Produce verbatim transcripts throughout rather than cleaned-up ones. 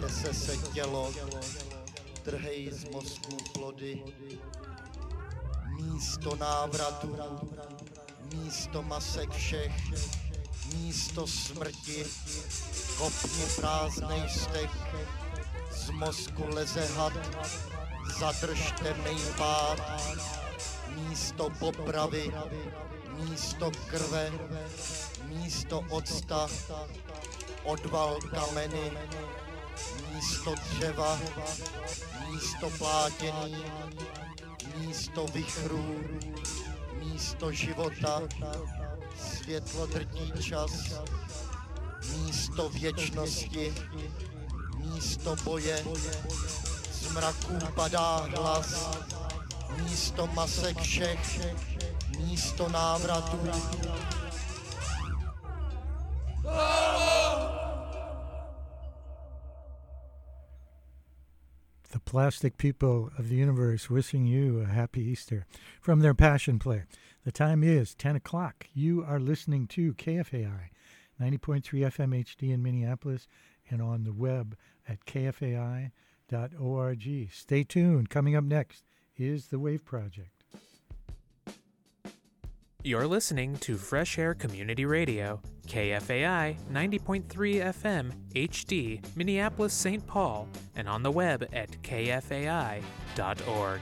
nese se tělo, trhej z mozku plody. Místo návratu, místo masek všech, místo smrti, kopni prázdnej stek, z mozku leze had, zadrž temnej pád, místo popravy, místo krve, místo octa, odval kameny, místo dřeva, místo plátění, místo vichrů, místo života, světlo drtí čas, místo věčnosti, místo boje, z mraků padá hlas, místo masek všech, místo návratu. The Plastic People of the Universe wishing you a happy Easter from their Passion Play. The time is ten o'clock. You are listening to K F A I, ninety point three F M H D in Minneapolis and on the web at k f a i dot org. Stay tuned. Coming up next is The Wave Project. You're listening to Fresh Air Community Radio, K F A I ninety point three F M H D, Minneapolis, Saint Paul, and on the web at k f a i dot org.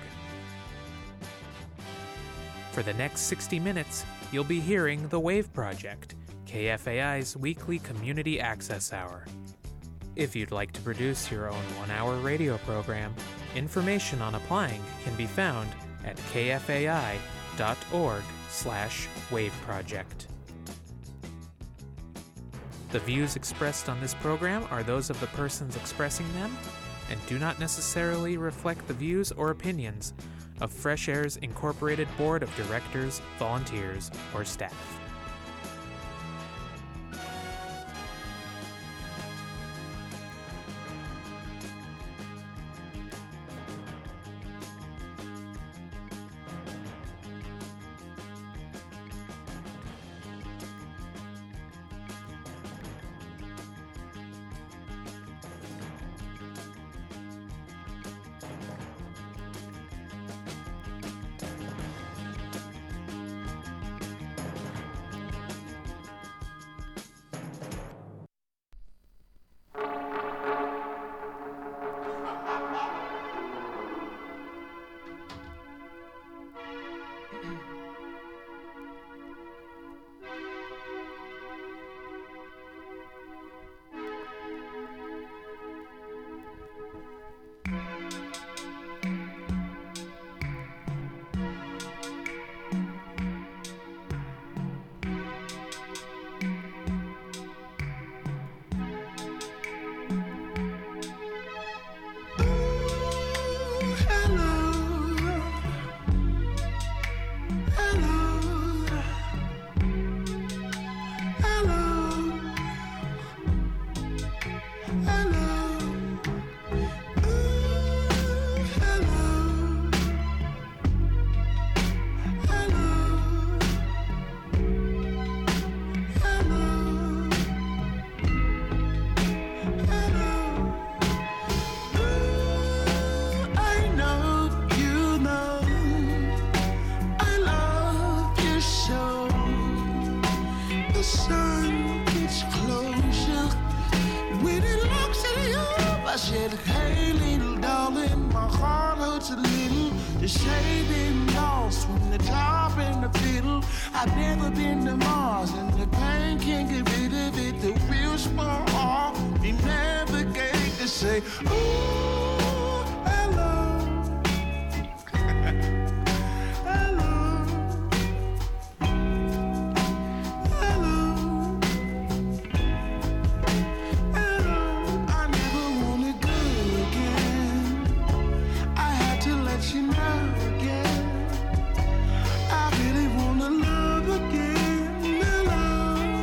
For the next sixty minutes, you'll be hearing The Wave Project, K F A I's weekly community access hour. If you'd like to produce your own one-hour radio program, information on applying can be found at k f a i dot org slash wave project. The views expressed on this program are those of the persons expressing them and do not necessarily reflect the views or opinions of Fresh Air's Incorporated Board of Directors, volunteers, or staff.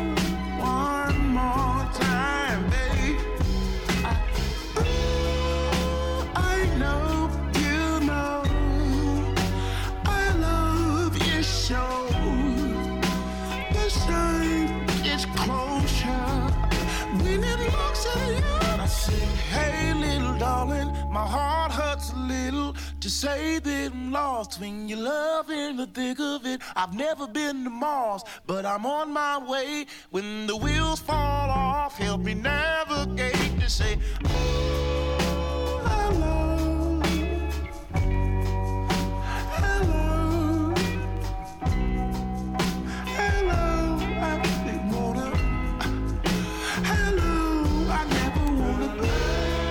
One more time, babe. I, ooh, My heart hurts a little to say that I'm lost when you love in the thick of it. I've never been to Mars, but I'm on my way. When the wheels fall off, help me navigate to say, oh, hello, hello, hello, I really wanna, hello, I never wanna be.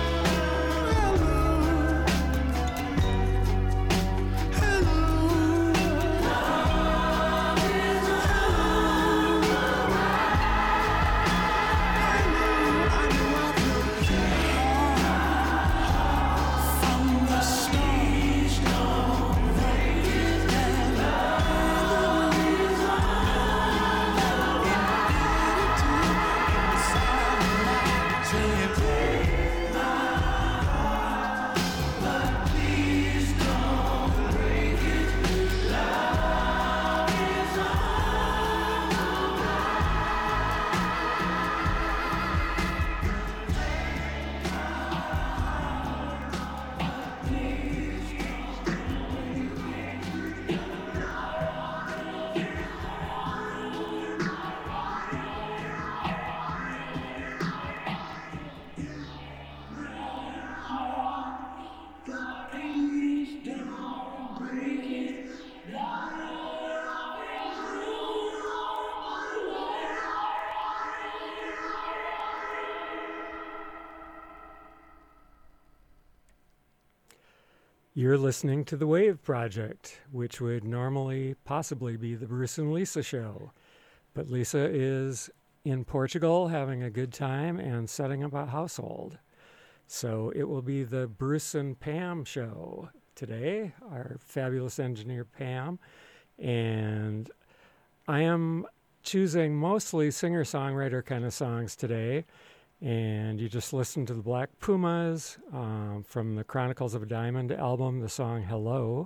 You're listening to The Wave Project, which would normally possibly be the Bruce and Lisa show. But Lisa is in Portugal having a good time and setting up a household. So it will be the Bruce and Pam show today, our fabulous engineer Pam. And I am choosing mostly singer-songwriter kind of songs today. And you just listened to the Black Pumas um, from the Chronicles of a Diamond album, the song Hello.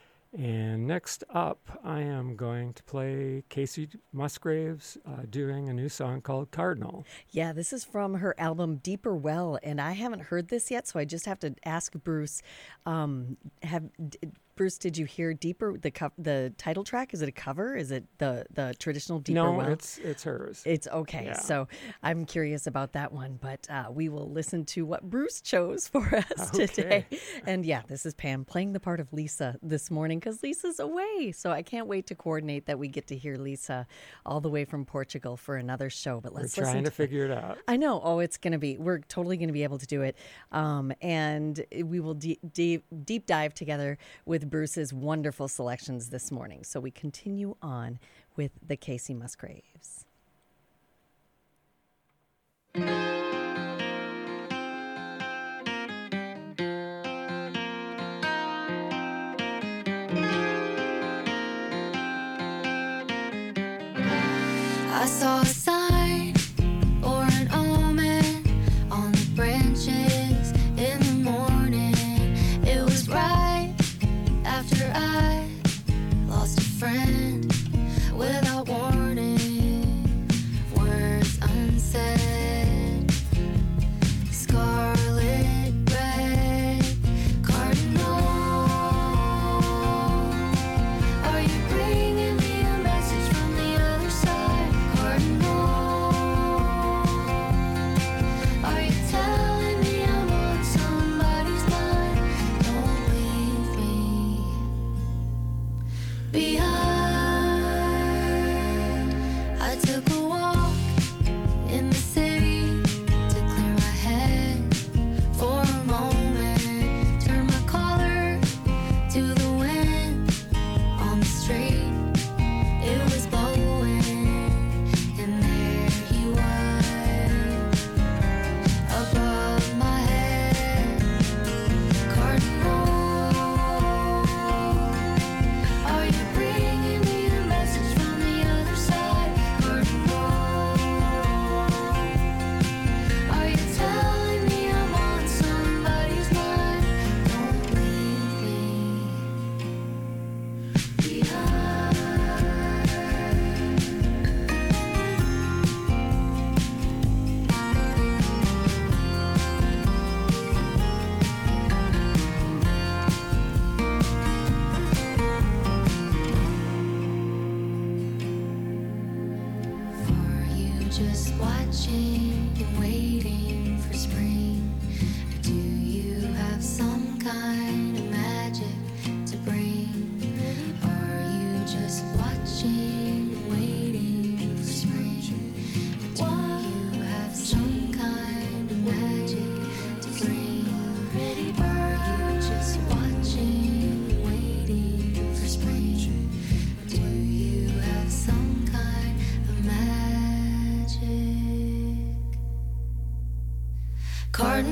And next up, I am going to play Kacey Musgraves uh, doing a new song called Cardinal. Yeah, this is from her album Deeper Well, and I haven't heard this yet, so I just have to ask Bruce, um, have... D- Bruce, did you hear Deeper, the co- the title track? Is it a cover? Is it the, the traditional Deeper no, Well? No, it's, it's hers. It's okay. Yeah. So I'm curious about that one, but uh, we will listen to what Bruce chose for us okay. today. And yeah, this is Pam playing the part of Lisa this morning because Lisa's away. So I can't wait to coordinate that we get to hear Lisa all the way from Portugal for another show. But let's We're trying listen to, to figure it out. I know. Oh, it's going to be, we're totally going to be able to do it. Um, and we will de- de- deep dive together with Bruce's wonderful selections this morning. So we continue on with the Kacey Musgraves. I saw a sign or an omen on the branches in the morning. It was right after I lost a friend without warning, words unsaid, scarlet red, cardinal. Are you bringing me a message from the other side, cardinal?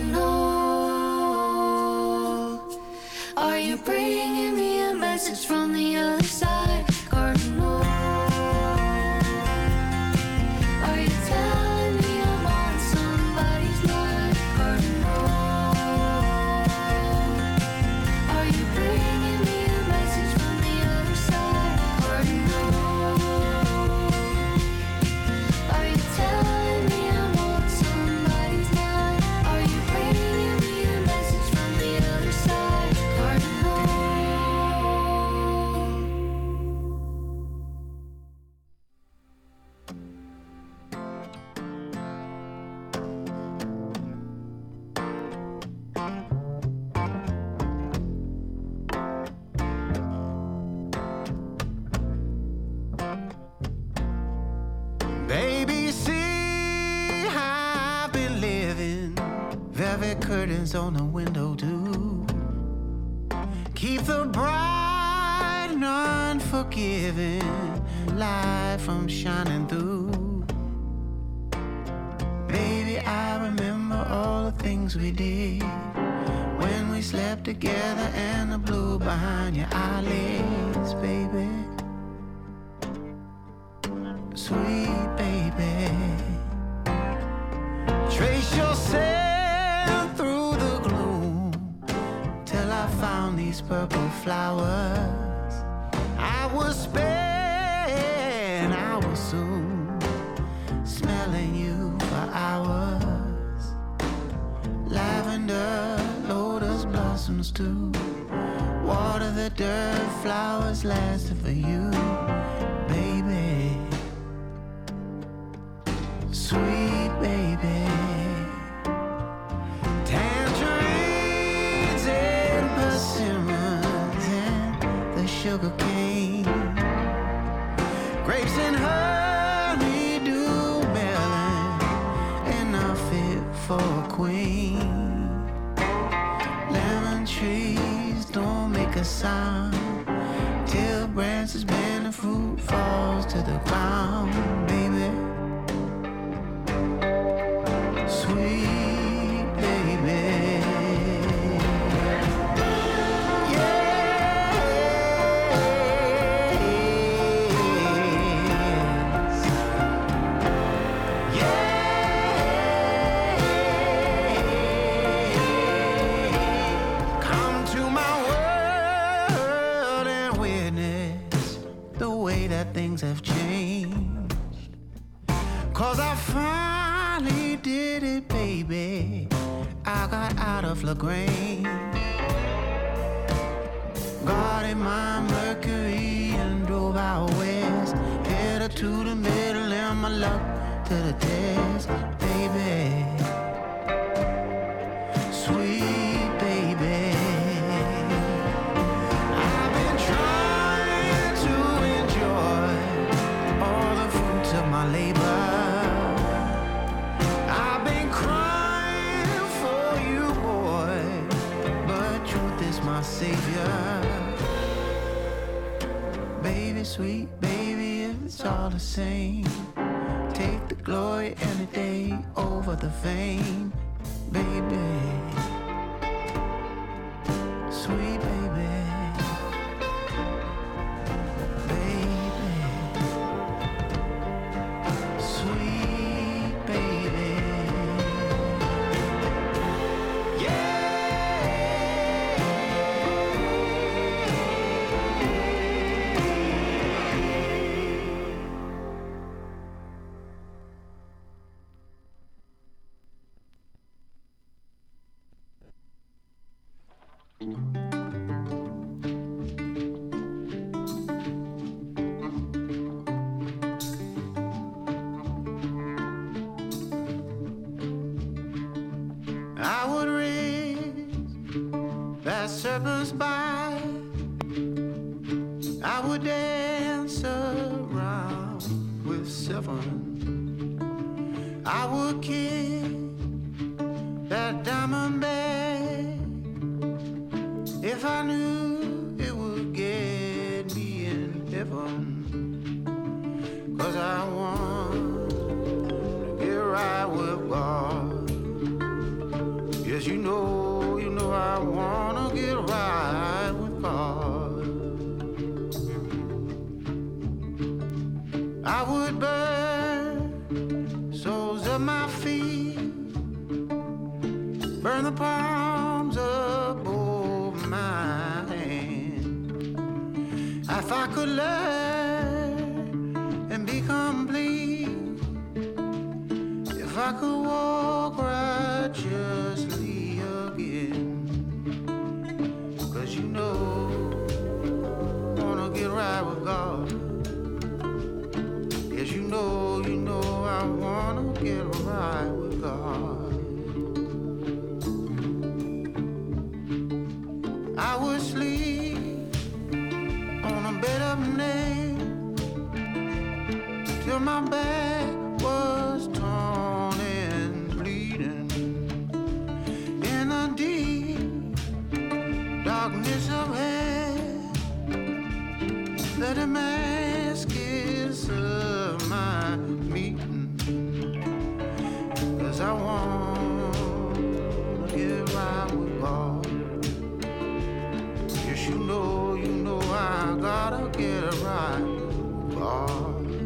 Cardinal, are you bringing me a message from the other side? Cardinal, are you telling me I'm on somebody's mind? Cardinal, are you bringing me a message from the other side? Cardinal, are you telling me I'm on somebody's mind? Are you bringing me a message from the other side? Cardinal. Baby, see how I've been living. Velvet curtains on the window too. Keep the bright and unforgiving light from shining through. Baby, I remember all the things we did when we slept together and the blue behind your eyelids, baby. Sweet baby, trace yourself through the gloom till I found these purple flowers. I was spent, I was soon smelling you for hours. Lavender, lotus blossoms too. Water the dirt, flowers lasted for you, baby. Sweet baby, tangerines and persimmons and the sugar cane, grapes and honeydew melon, enough fit for a queen. Lemon trees don't make a sound till branches bend and fruit falls to the ground, baby. Sweet baby, yes, yeah. Come to my world and witness the way that things have changed. 'Cause I finally did it, baby. I got out of LaGrange, guarded my Mercury and drove out west, headed to the middle and my luck to the test, baby. Sweet baby, I've been trying to enjoy all the fruits of my labor. I've been crying for you, boy, but truth is my savior. Baby, sweet baby, if it's all the same, take the glory any day over the fame, baby. Sweet baby, baby, sweet baby, yeah. I would raise that serpent's bite. I would dance around with seven. I would kiss that diamond bag if I knew it would get me in heaven. 'Cause I want to get right with God. You Yes, you know, you know I wanna get right with God. I would burn soles of my feet, burn the palms above my hand. If I could learn and be complete, if I could walk righteously again, 'cause you know, I wanna get right with God. Yes, you know, you know I wanna get right with God. I would sleep on a bed of nails till my back was torn and bleeding. In the deep darkness of hell, let him ask his of my meeting. 'Cause I want to get right with God. Yes, you know, you know I gotta get right with God.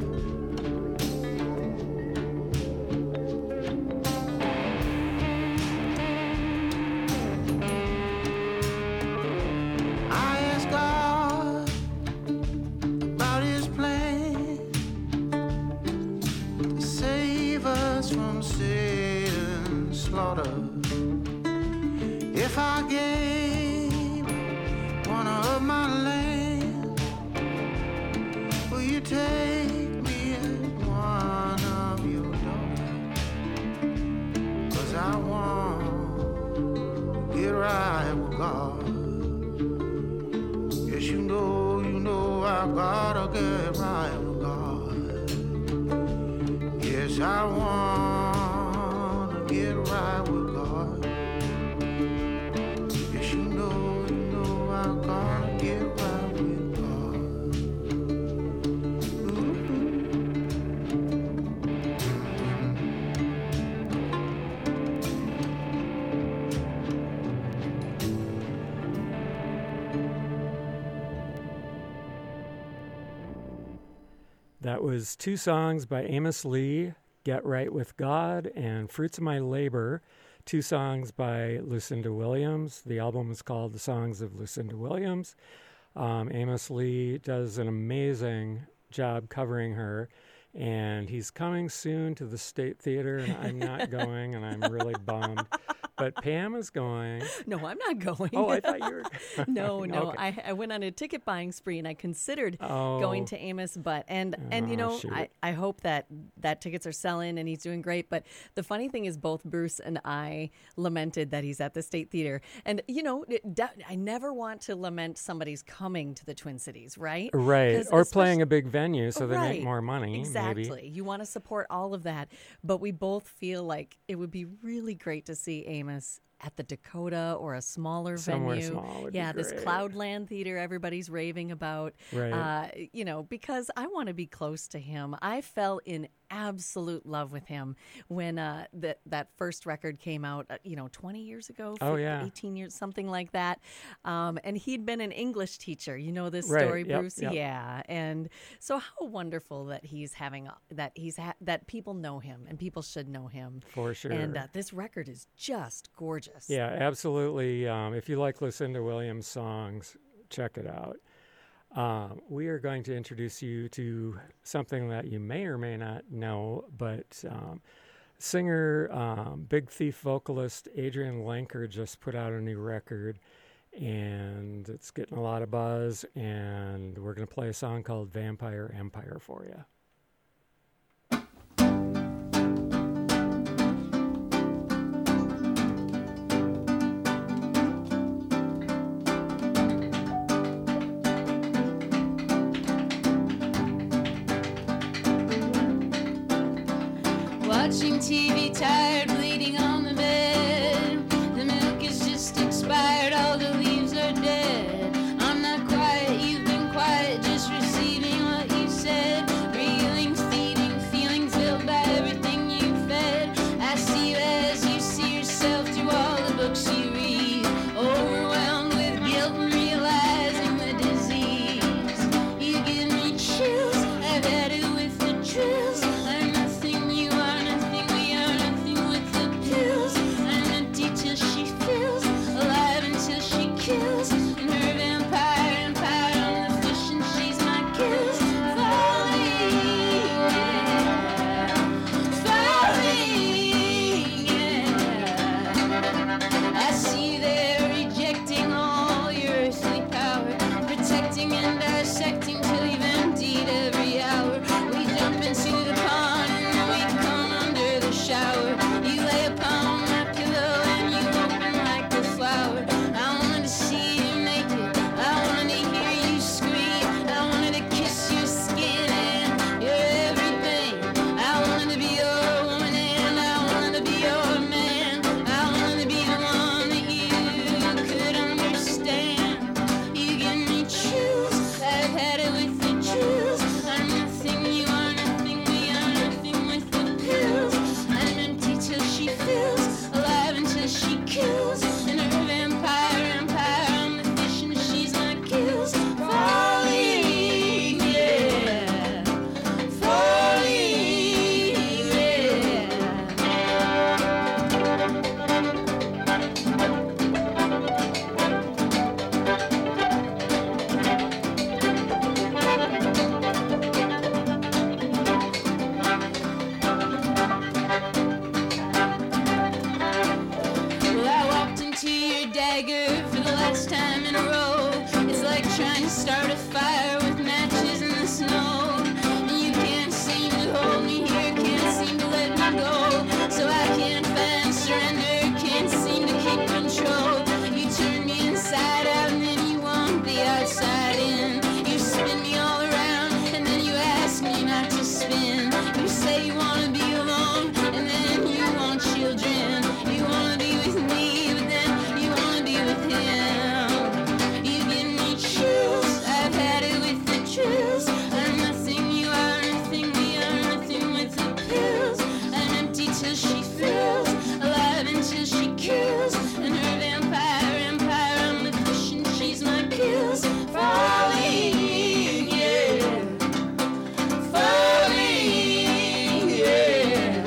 If I gave one of my land, will you take me as one of your daughters? 'Cause I want to get right with God. Yes, you know, you know I gotta get right with God. Yes, I want to get right with God. That was two songs by Amos Lee, Get Right With God and Fruits of My Labor, two songs by Lucinda Williams. The album is called The Songs of Lucinda Williams. Um, Amos Lee does an amazing job covering her, and he's coming soon to the State Theater, and I'm not going, and I'm really bummed. But Pam is going. No, I'm not going. Oh, I thought you were. no, no. Okay. I, I went on a ticket buying spree, and I considered oh. going to Amos, but and and you Oh, know, shoot. I, I hope that that tickets are selling, and he's doing great. But the funny thing is, both Bruce and I lamented that he's at the State Theater, and you know, it, that, I never want to lament somebody's coming to the Twin Cities, right? Right, 'Cause or especially- playing a big venue so they Right. make more money. Exactly. Maybe. You want to support all of that, but we both feel like it would be really great to see Amos at the Dakota or a smaller Somewhere venue. small would be yeah, this great. Cloudland Theater everybody's raving about. Right. Uh, you know, because I want to be close to him. I fell in absolute love with him when uh, that that first record came out, uh, you know, twenty years ago, Oh, yeah. eighteen years, something like that. Um, and he'd been an English teacher. You know this Right, story, yep, Bruce? yep. Yeah. And so how wonderful that he's having, a- that he's, ha- that people know him and people should know him. For sure. And uh, this record is just gorgeous. Yeah, absolutely. Um, if you like Lucinda Williams songs, check it out. Um, we are going to introduce you to something that you may or may not know, but um, singer, um, Big Thief vocalist Adrian Lenker just put out a new record, and it's getting a lot of buzz, and we're going to play a song called Vampire Empire for you. Watching T V, tired, bleeding on the bed. The milk is just expired, all the leaves are dead. I'm not quiet, you've been quiet, just receiving what you said. Reeling, feeding, feeling filled by everything you fed. I see you as you see yourself through all of the dagger for the last time in a row. It's like trying to start a fire with matches in the snow. And you can't seem to hold me here, can't seem to let me go. So I can't find surrender, can't seem to keep control. You turn me inside out and then you want the outside in. You spin me all around and then you ask me not to spin. You say you want to be alone and then you want children. You want to be with me but then you want to be with him. You give me chills, I've had it with the chills. I'm nothing, you are nothing, we are nothing with the pills. I'm empty till she fills, alive until she kills. And her vampire empire, I'm the cushion, she's my pills. Falling, yeah. Falling, yeah.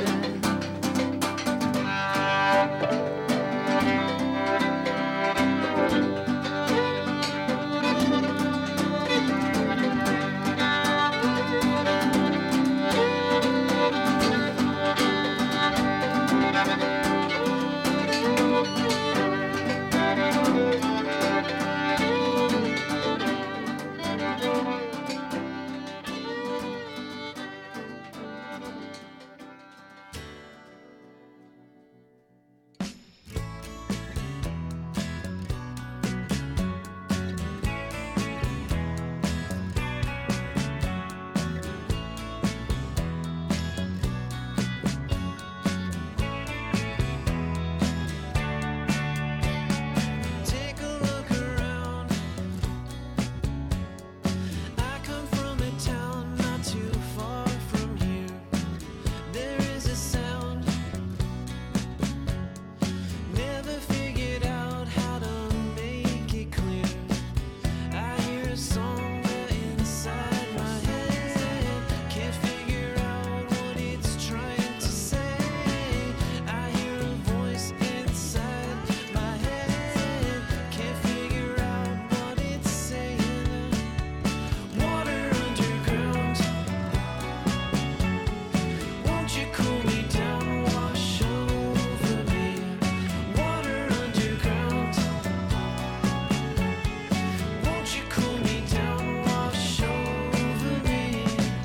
Take a look around. I come from a town not too far from here. There is a sound. Never figured out how to make it clear. I hear a song there inside my head. Can't figure out what it's trying to say. I hear a voice inside my head. Can't figure out what it's saying. Water underground. Won't you cool me down, wash over me? Water underground. Won't you cool me down, wash over me?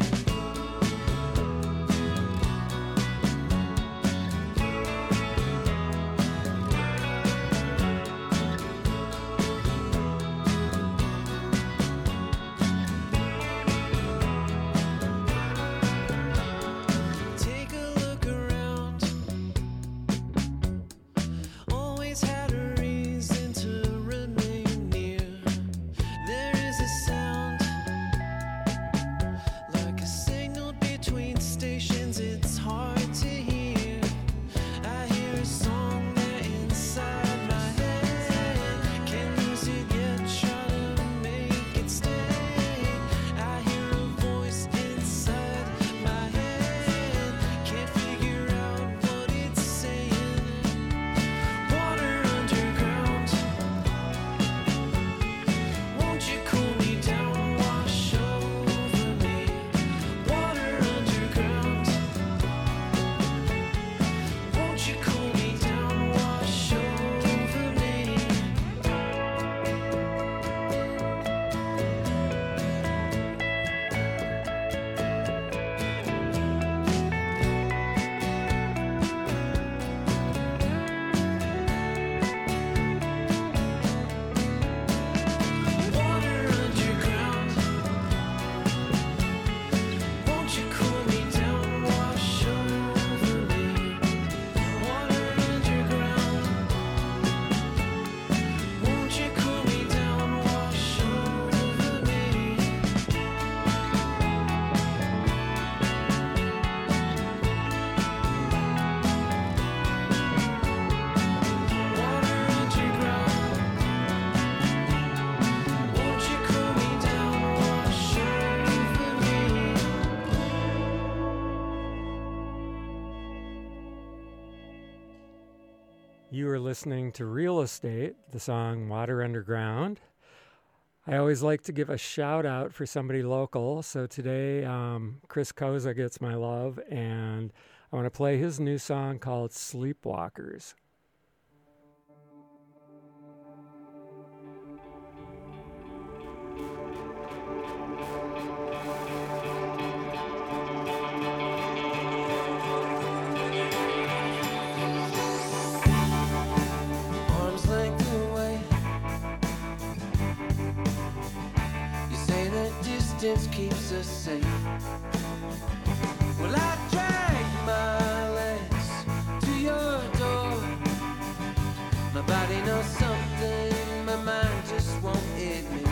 Take a look around. Always had a reason to remain near. There is a sound like a signal between stations. It's hard to hear. I hear a song there inside my head. Can't lose it yet, try to make it stay. I hear a voice inside my head. Can't figure out what it's saying. Water underground. Won't you cool me down, wash over me? Water underground. Won't you cool me down, wash over me? Water underground. Won't you cool me down, wash over me? Water underground. Won't you cool me down, wash over me? Water underground. Won't you cool me down, wash over me? You are listening to Real Estate, the song Water Underground. I always like to give a shout out for somebody local. So today, um, Chris Koza gets my love, and I want to play his new song called Sleepwalkers. distance keeps us safe. Well, I drag my legs to your door. My body knows something, my mind just won't admit.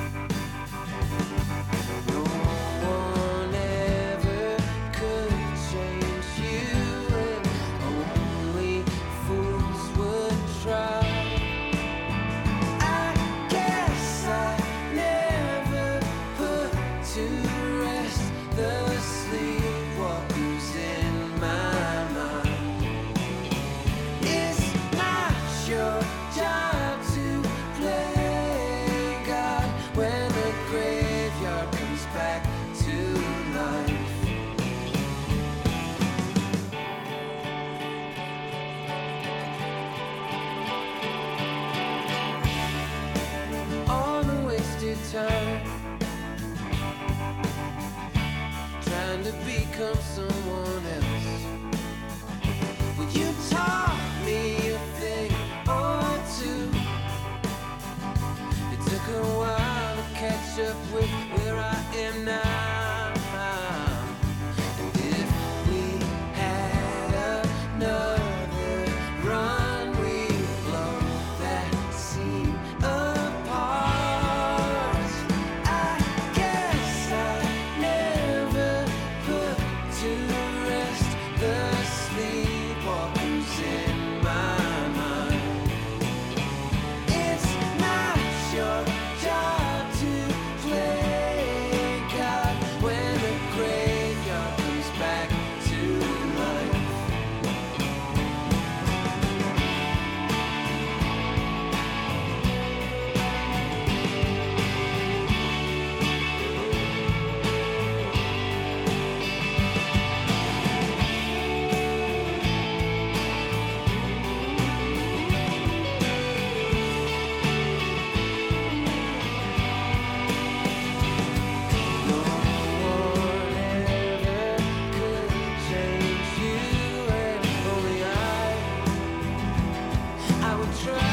No one ever could change you, and only fools would try. I guess I never put to rest the sleepwalkers in my mind. It's not your job to play God when the graveyard comes back to life. On a wasted time, trying to become someone else. Well, you taught me a thing or two. It took a while to catch up with where I am now. And if we had another run, we'd blow that scene apart. I guess I never put to rest the sleepwalkers in my mind. It's not your job to play God when the graveyard comes back to life. No one ever could change you, and only I, I would try.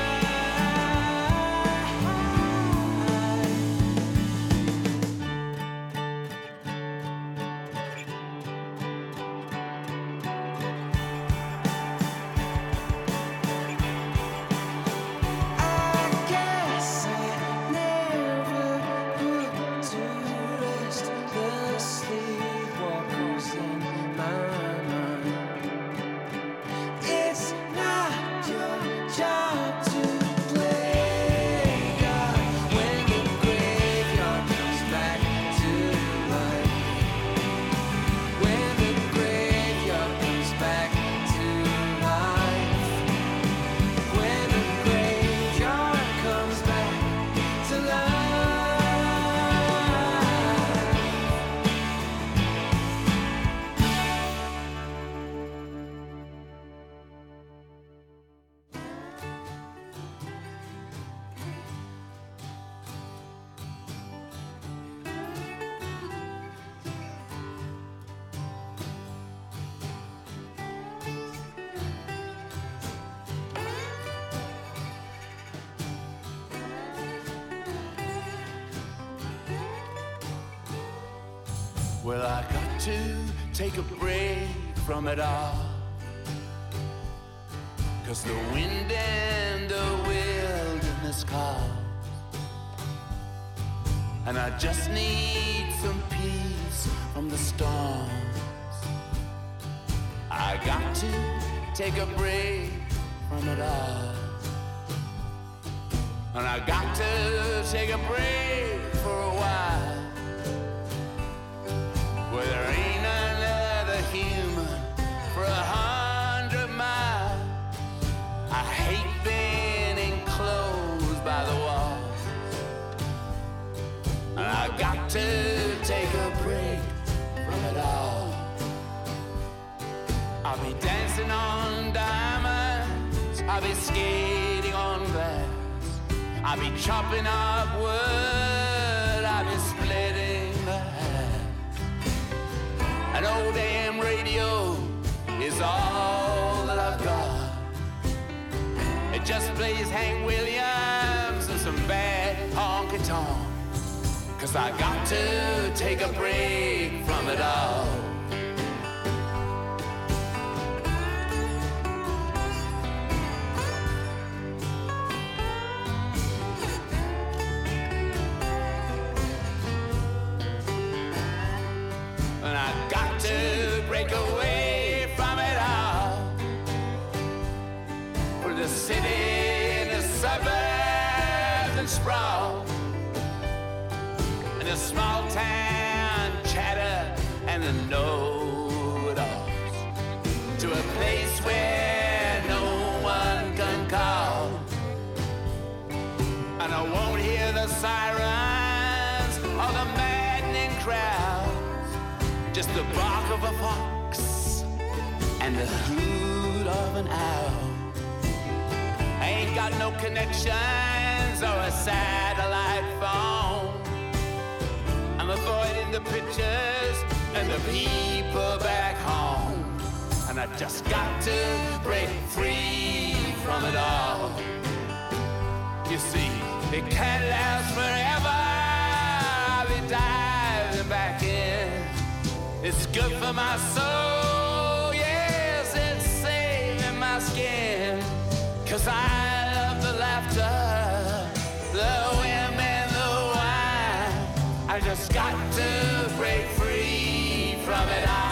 I guess I never put to rest the sleepwalkers in my mind. It's not your job to play God when the graveyard comes back to life. When the graveyard comes back to life. When the graveyard comes back to life. Well, I got to take a break from it all. 'Cause the wind and the wilderness call. And I just need some peace from the storms. I got to take a break from it all. And I got to take a break for a while. Where there ain't another human for a hundred miles. I hate being enclosed by the walls. And I got to take a break from it all. I'll be dancing on diamonds. I'll be skating on glass. I'll be chopping up wood. I'll be splitting the hair. An old damn radio is all that I've got. It just plays Hank Williams and some bad honky tonk. 'cause I got to take a break from it all. And I got to break away from it all. For the city, the suburbs and sprawl, and the small town chatter and the know-it-alls, to a place where no one can call. And I won't hear the sirens or the maddening crowds, just the bark of a fox and the hoot of an owl. I ain't got no connections or a satellite phone. I'm avoiding the pictures and the people back home. And I just got to break free from it all. You see, it can't last forever. I'll be diving back in. It's good for my soul, yes, it's saving my skin. 'Cause I love the laughter, the women, the wine. I just got to break free from it all.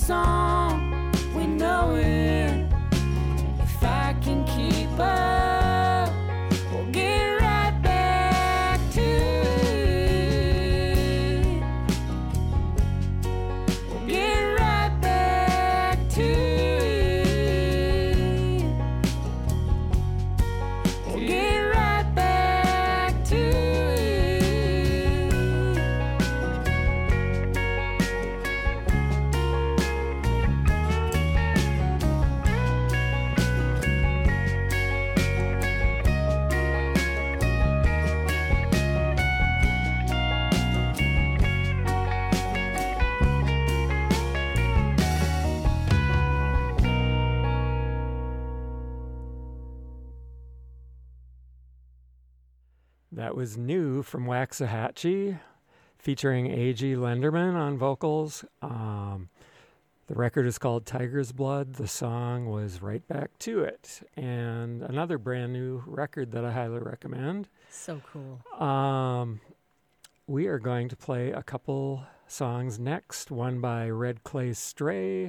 song, we know it. If I can keep up, we'll get right back to it. We'll get right back to it. We'll get right back to it. That was New from Waxahachie, featuring A G Lenderman on vocals. Um, the record is called Tiger's Blood. The song was Right Back to It. And another brand new record that I highly recommend. So cool. Um, we are going to play a couple songs next, one by Red Clay Strays,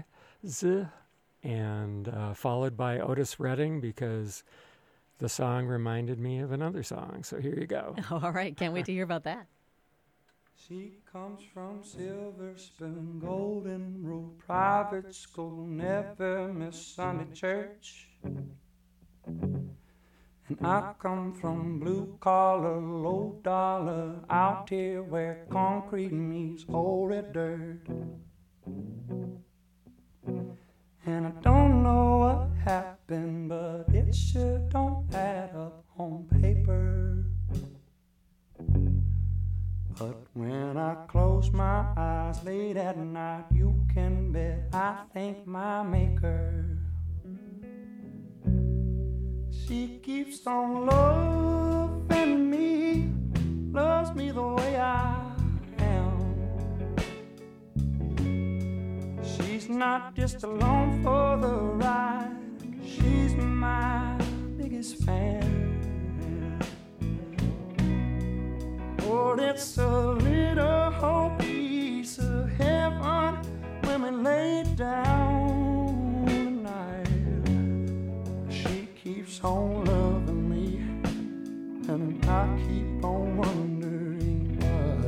and uh, followed by Otis Redding, because the song reminded me of another song. So here you go. All right. Can't wait to hear about that. She comes from Silver Spoon, Golden Rule, private school, never miss Sunday church. And I come from blue collar, low dollar, out here where concrete meets old red dirt. And I don't know what happened, but it sure don't add up on paper. But when I close my eyes late at night, you can bet I thank my maker. She keeps on loving me, loves me the way I am. She's not just along for the ride, she's my biggest fan. Oh, it's a little piece of heaven when we lay down tonight. She keeps on loving me, and I keep on wondering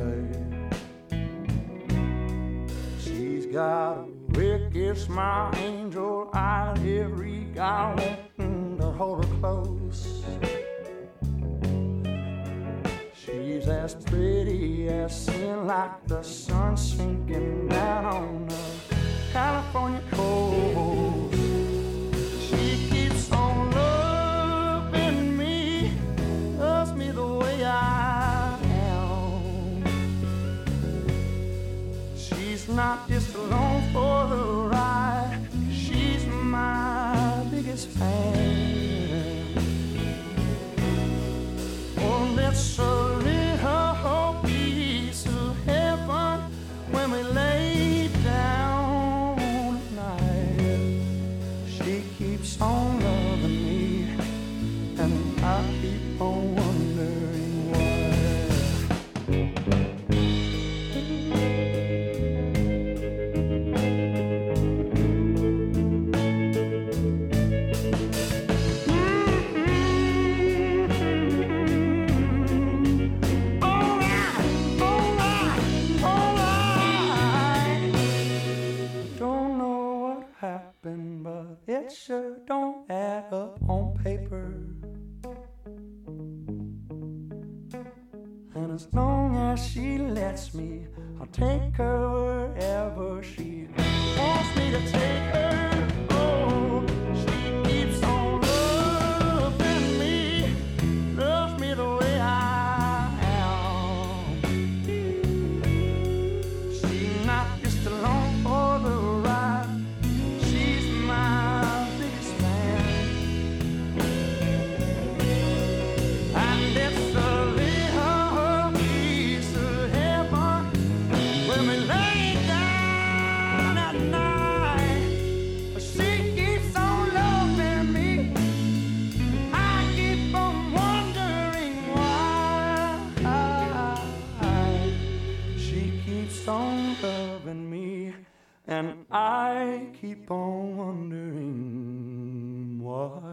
why. She's got a wicked smile, angel eye, every guy wanting to hold her close. She's as pretty as sin, like the sun sinking down on the California coast. She keeps on loving me, loves me the way I am. She's not just along for the ride, she's my biggest fan. Oh, that's a little piece of heaven when we lay down at night. She keeps on loving me, and I keep on wondering why. But it sure don't add up on paper. And as long as she lets me, I'll take her wherever she wants me to take her. Oh, she keeps on loving me, loves me the way I am. She's not just along for the ride, my biggest fan. And it's a little piece of heaven when we lay down at night. I keep on wondering why.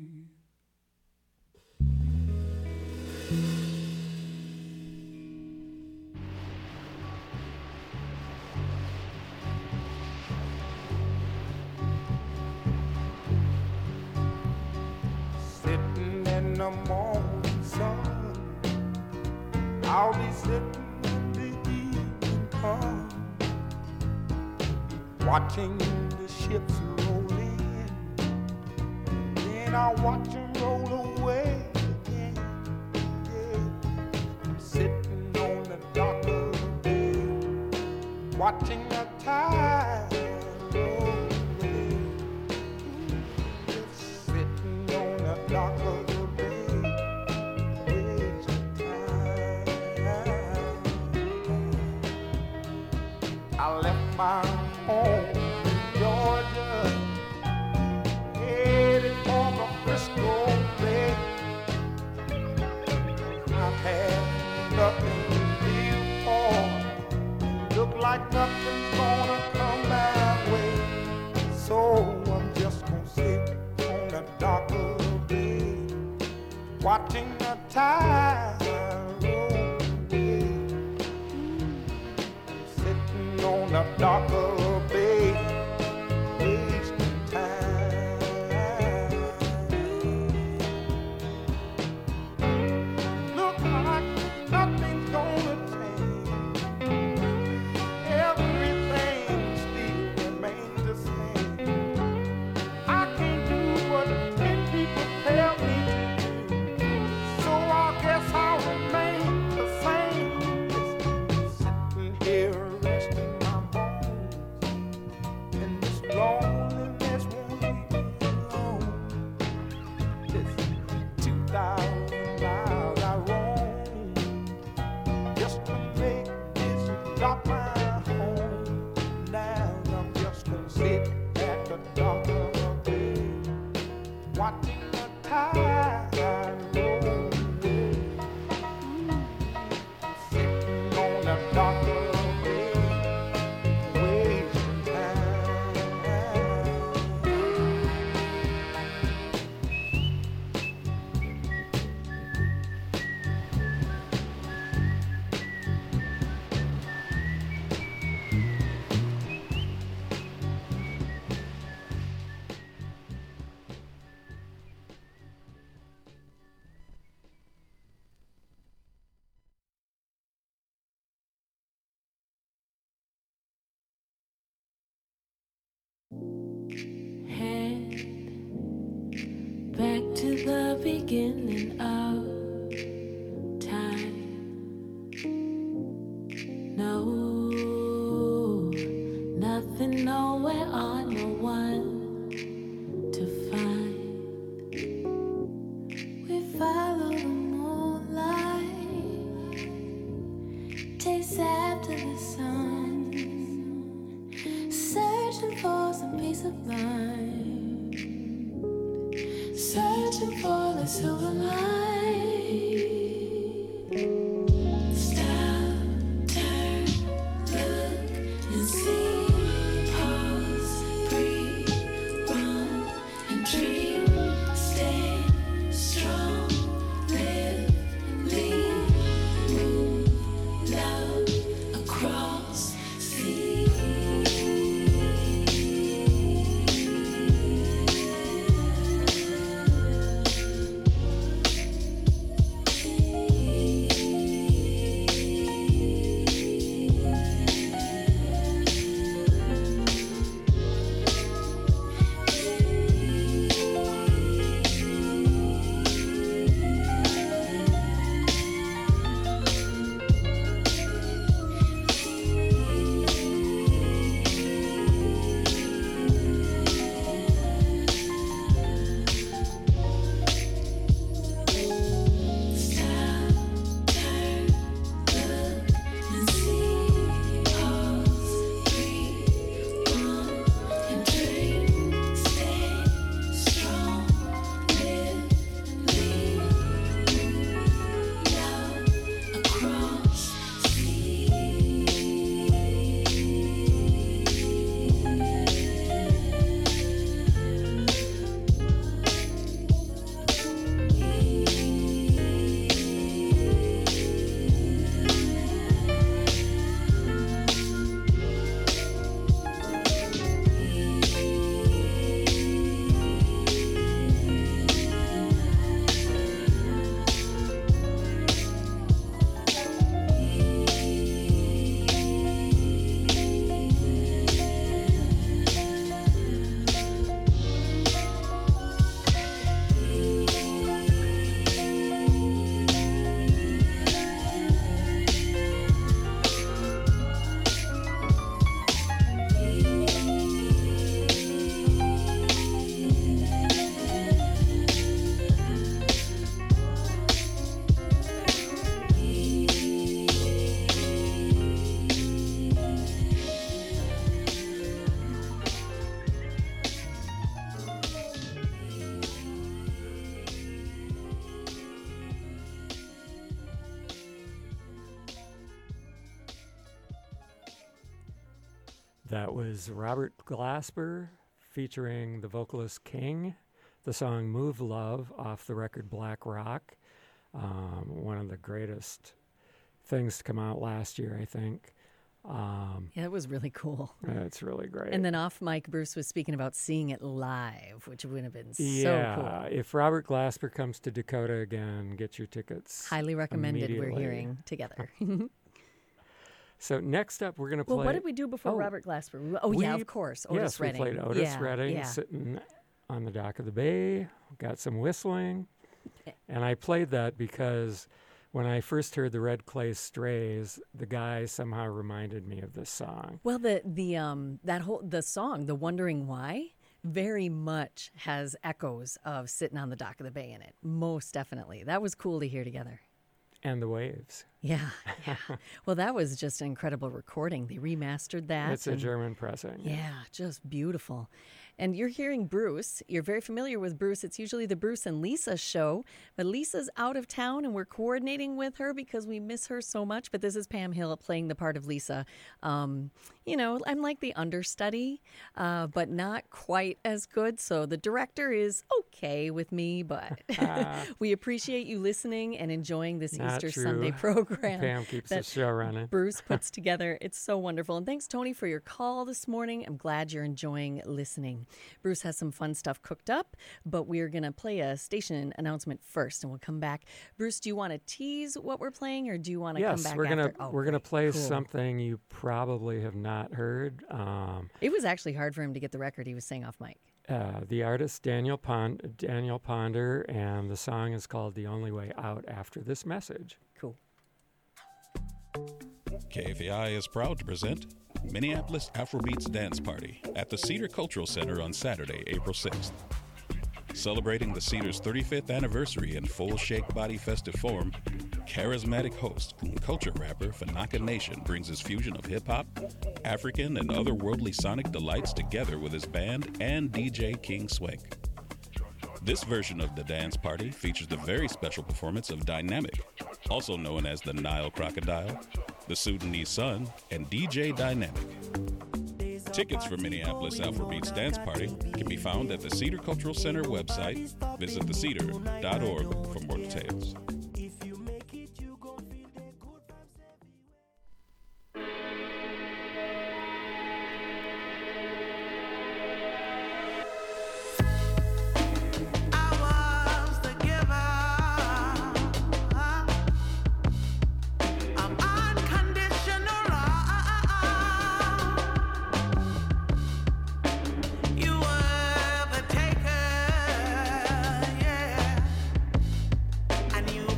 Sitting in the morning sun, I'll be sitting when the evening comes, watching the ships roll in, then I'll watch them roll away again. Yeah. I'm sitting on the dock of the bay, watching the tide roll away. Just sitting on the dock of the bay, wasting time. I left my home in Georgia, headed for the Frisco Bay. I've had nothing to live for, look like nothing's gonna come my way. So I'm just gonna sit on the dock of the bay, watching the tide roll away. Sitting on the dock of the bay, wasting time. Look like nothing's gonna change. Everything still remains the same. I can't do what ten people tell me to do, so I guess I'll remain the same. Sitting here resting my bones, and this loneliness won't leave me alone. This two thousand miles I roam just to make this drop my home. Now I'm just gonna sit at the dock of the bay, watching the tide roll away. Sitting on the dock of the bay, wasting time. Head back to the beginning of time. No, nothing, nowhere, or no one to find. We follow the moonlight, chase after the sun, searching for some peace of mind, searching for the silver light. Stop, turn, look, and see. Pause, breathe, run, and dream. Stay strong, live, lead, move, love across sea. That was Robert Glasper featuring the vocalist King, the song Move Love off the record Black Rock. Um, one of the greatest things to come out last year, I think. Um, Yeah, it was really cool. it's really great. And then off mic, Bruce was speaking about seeing it live, which would have been yeah, so cool. if Robert Glasper comes to Dakota again, get your tickets. Highly recommended. We're immediately. hearing together. So next up, we're going to play. Well, what did we do before Oh, Robert Glasper? Oh, yeah, we- of course. Otis yes, Redding. we played Otis yeah, Redding yeah. sitting on the dock of the bay. Got some whistling. Eh. And I played that because when I first heard the Red Clay Strays, the guy somehow reminded me of this song. Well, the the um that whole the song, The Wondering Why, very much has echoes of Sitting on the Dock of the Bay in it. Most definitely. That was cool to hear together. And the Waves. Yeah, yeah. Well, that was just an incredible recording. They remastered that. It's a and- German pressing. Yeah, just beautiful. And you're hearing Bruce. You're very familiar with Bruce. It's usually the Bruce and Lisa show. But Lisa's out of town, and we're coordinating with her because we miss her so much. But this is Pam Hill playing the part of Lisa. Um, you know, I'm like the understudy, uh, but not quite as good. So the director is okay with me, but we appreciate you listening and enjoying this Not Easter true. Sunday program. Pam keeps the that show running. Bruce puts together. It's so wonderful. And thanks, Tony, for your call this morning. I'm glad you're enjoying listening. Bruce has some fun stuff cooked up, but we're going to play a station announcement first, and we'll come back. Bruce, do you want to tease what we're playing, or do you want to Yes, come back we're gonna after? Oh, we're gonna great. play Cool. something you probably have not heard. Um, It was actually hard for him to get the record he was saying off mic. uh, the artist Daniel Pond Daniel Ponder, and the song is called "The Only Way Out." After this message. Cool. K F A I is proud to present Minneapolis Afrobeats Dance Party at the Cedar Cultural Center on Saturday, April sixth. Celebrating the Cedar's thirty-fifth anniversary in full shake body festive form, charismatic host and culture rapper Fanaka Nation brings his fusion of hip-hop, African, and otherworldly sonic delights together with his band and D J King Swank. This version of the dance party features the very special performance of Dynamic, also known as the Nile Crocodile, the Sudanese Sun, and D J Dynamic. Tickets for Minneapolis Afrobeats Dance Party can be found at the Cedar Cultural Center website. Visit the cedar dot org for more details. And you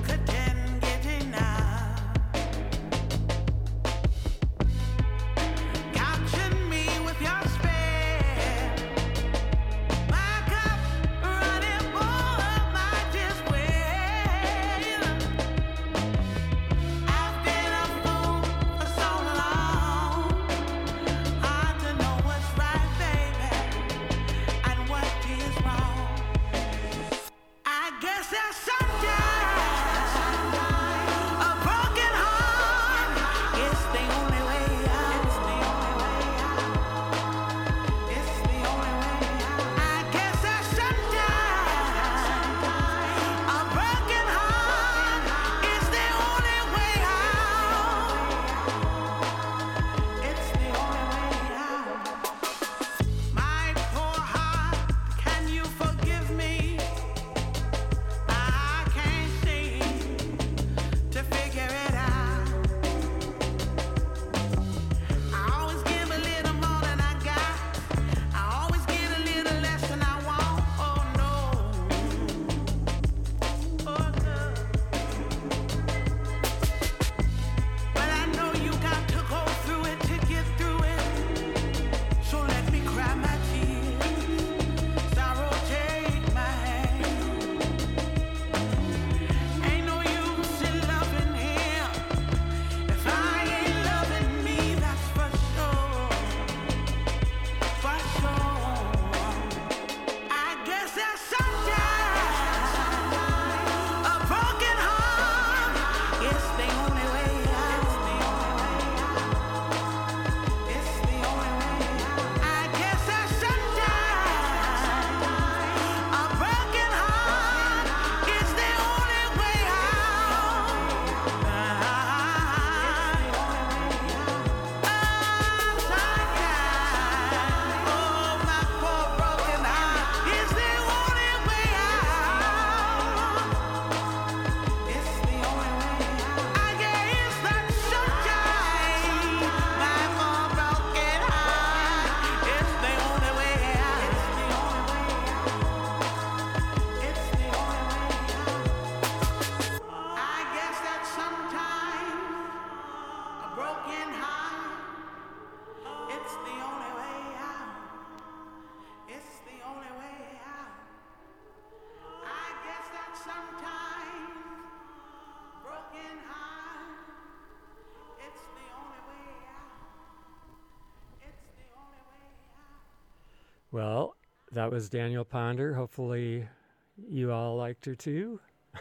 Well, that was Daniel Ponder. Hopefully you all liked her too.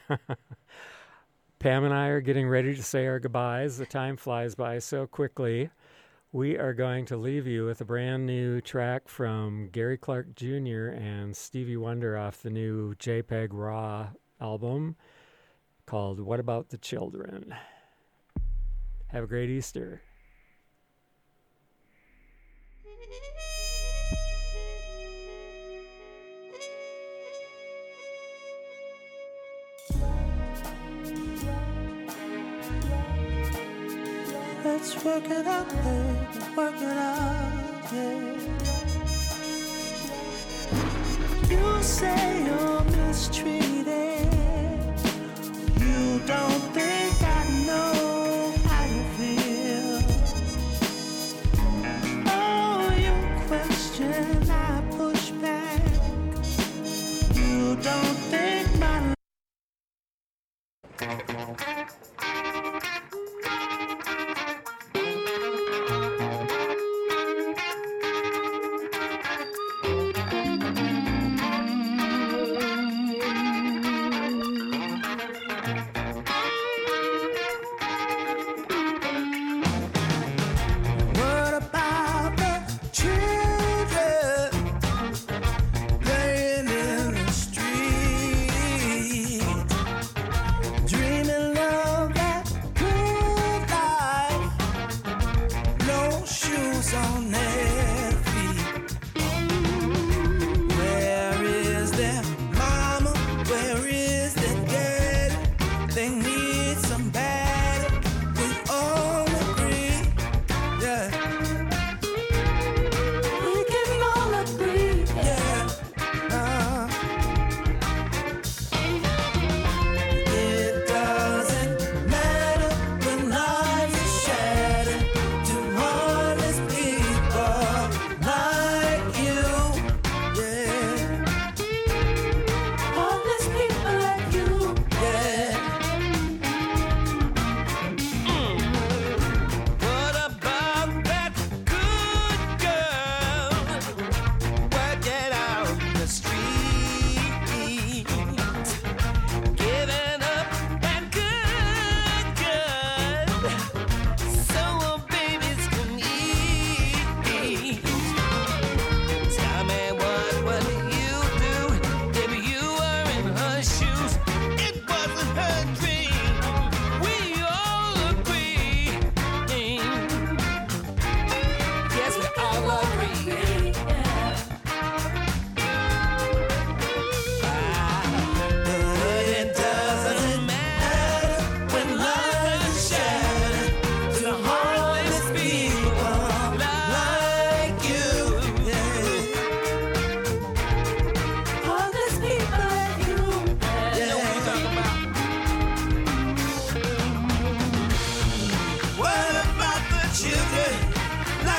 Pam and I are getting ready to say our goodbyes. The time flies by so quickly. We are going to leave you with a brand new track from Gary Clark Junior and Stevie Wonder off the new JPEG Raw album called What About the Children? Have a great Easter. Let's work it out, baby, work it out, yeah. You say you're mistreated. You don't think I know how you feel. Oh, you question, I push back. You don't think my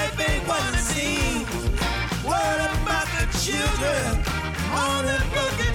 children on the broken